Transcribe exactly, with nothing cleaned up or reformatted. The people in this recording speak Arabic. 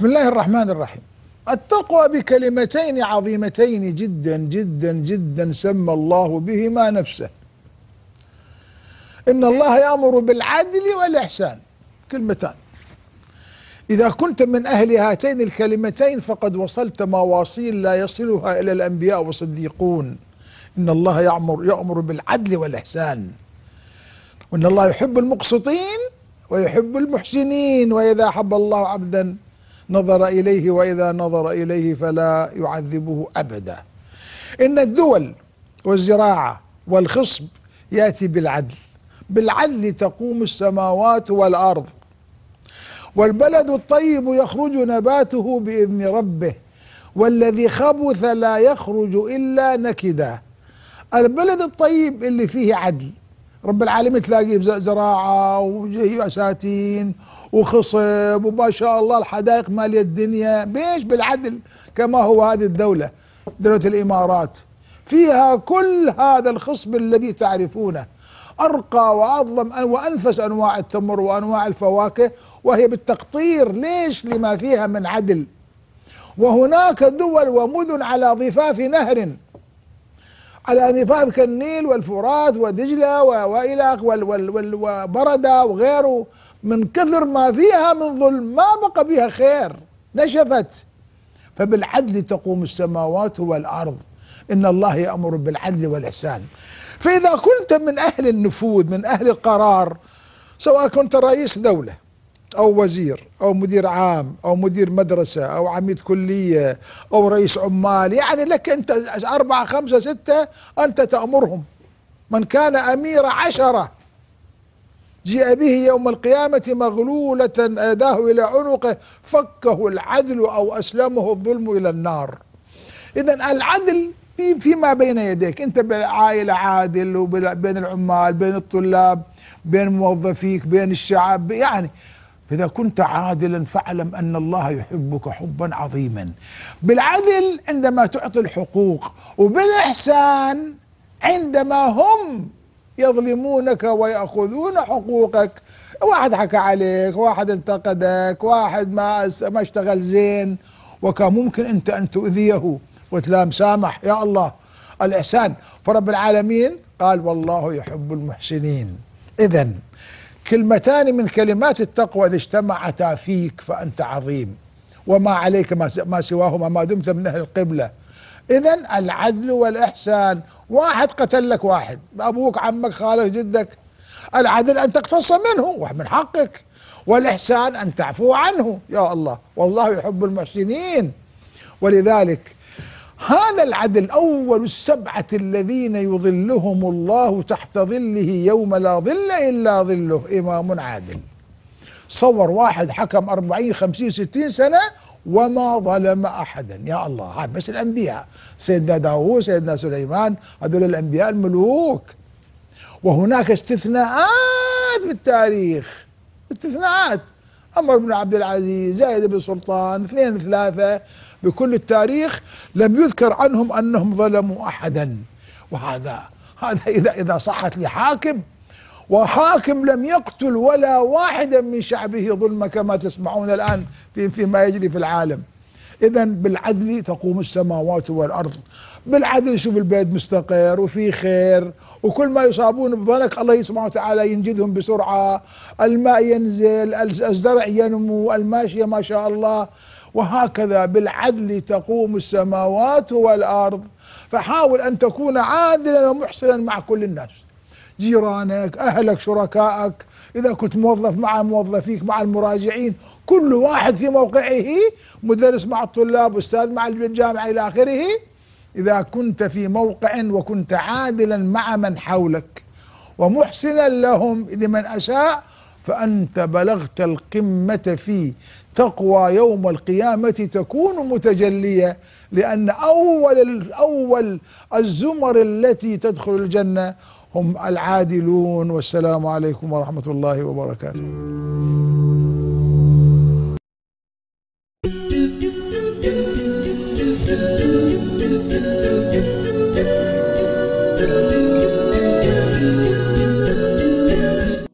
بسم الله الرحمن الرحيم. التقوى بكلمتين عظيمتين جدا جدا جدا سمى الله بهما نفسه. إن الله يأمر بالعدل والإحسان، كلمتان. إذا كنت من أهل هاتين الكلمتين فقد وصلت مواصيل لا يصلها إلى الأنبياء والصديقون. إن الله يأمر يأمر بالعدل والإحسان، وإن الله يحب المقسطين ويحب المحسنين، وإذا أحب الله عبدا نظر إليه وإذا نظر إليه فلا يعذبه أبدا. إن الدول والزراعة والخصب يأتي بالعدل، بالعدل تقوم السماوات والأرض. والبلد الطيب يخرج نباته بإذن ربه والذي خبث لا يخرج إلا نكدا. البلد الطيب اللي فيه عدل، رب العالمين تلاقيه زراعة وأساتين وخصب وما شاء الله الحدائق مالية الدنيا. بيش؟ بالعدل. كما هو هذه الدولة، دولة الإمارات، فيها كل هذا الخصب الذي تعرفونه، أرقى وأظلم وأنفس أنواع التمر وأنواع الفواكه، وهي بالتقطير. ليش؟ لما فيها من عدل. وهناك دول ومدن على ضفاف نهر، على ضفاف كالنيل والفرات ودجلة وإلى وبردة وغيره، من كثر ما فيها من ظلم ما بقى بها خير، نشفت. فبالعدل تقوم السماوات والأرض. إن الله يأمر بالعدل والإحسان. فإذا كنت من أهل النفوذ، من أهل القرار، سواء كنت رئيس دولة أو وزير أو مدير عام أو مدير مدرسة أو عميد كلية أو رئيس عمال، يعني لك أنت أربعة خمسة ستة أنت تأمرهم. من كان أمير عشرة جيء به يوم القيامة مغلولة يداه إلى عنقه فكه العدل أو أسلمه الظلم إلى النار. إذن العدل فيما بين يديك، أنت بعائلة عادل، وبين العمال، بين الطلاب، بين موظفيك، بين الشعب، يعني إذا كنت عادلا فاعلم أن الله يحبك حبا عظيما. بالعدل عندما تعطي الحقوق، وبالإحسان عندما هم يظلمونك ويأخذون حقوقك. واحد حكى عليك، واحد انتقدك، واحد ما ما اشتغل زين، وكان ممكن أنت أن تؤذيه وتلام سامح. يا الله الإحسان. فرب العالمين قال والله يحب المحسنين. إذن كلمتان من كلمات التقوى إذا اجتمعتا فيك فأنت عظيم، وما عليك ما سواهما ما دمت من أهل القبلة. إذن العدل والإحسان. واحد قتل لك واحد، أبوك عمك خالك جدك، العدل أن تقتص منه ومن حقك، والإحسان أن تعفو عنه. يا الله والله يحب المحسنين. ولذلك هذا العدل أول السبعة الذين يظلهم الله تحت ظله يوم لا ظل إلا ظله إمام عادل. صور واحد حكم أربعين خمسين ستين سنة وما ظلم أحدا. يا الله، هذا بس الأنبياء، سيدنا داوود، سيدنا سليمان، هذول الأنبياء الملوك. وهناك استثناءات في التاريخ، استثناءات. عمر بن عبد العزيز، زايد بن سلطان، اثنين ثلاثة بكل التاريخ لم يذكر عنهم أنهم ظلموا أحدا. وهذا هذا إذا إذا صحت لحاكم، وحاكم لم يقتل ولا واحدا من شعبه ظلم كما تسمعون الآن في فيما يجري في العالم. إذن بالعدل تقوم السماوات والأرض. بالعدل شوف البلد مستقر وفي خير، وكل ما يصابون بظلك الله سبحانه وتعالى ينجدهم بسرعة، الماء ينزل، الزرع ينمو، الماشية ما شاء الله. وهكذا بالعدل تقوم السماوات والأرض. فحاول أن تكون عادلا ومحسنا مع كل الناس، جيرانك، أهلك، شركائك، إذا كنت موظف مع موظفيك، مع المراجعين، كل واحد في موقعه، مدرس مع الطلاب، أستاذ مع الجامعة إلى آخره. إذا كنت في موقع وكنت عادلا مع من حولك ومحسنا لهم لمن أساء فأنت بلغت القمة في تقوى يوم القيامة تكون متجلية. لأن أول أول الزمر التي تدخل الجنة هم العادلون. والسلام عليكم ورحمة الله وبركاته.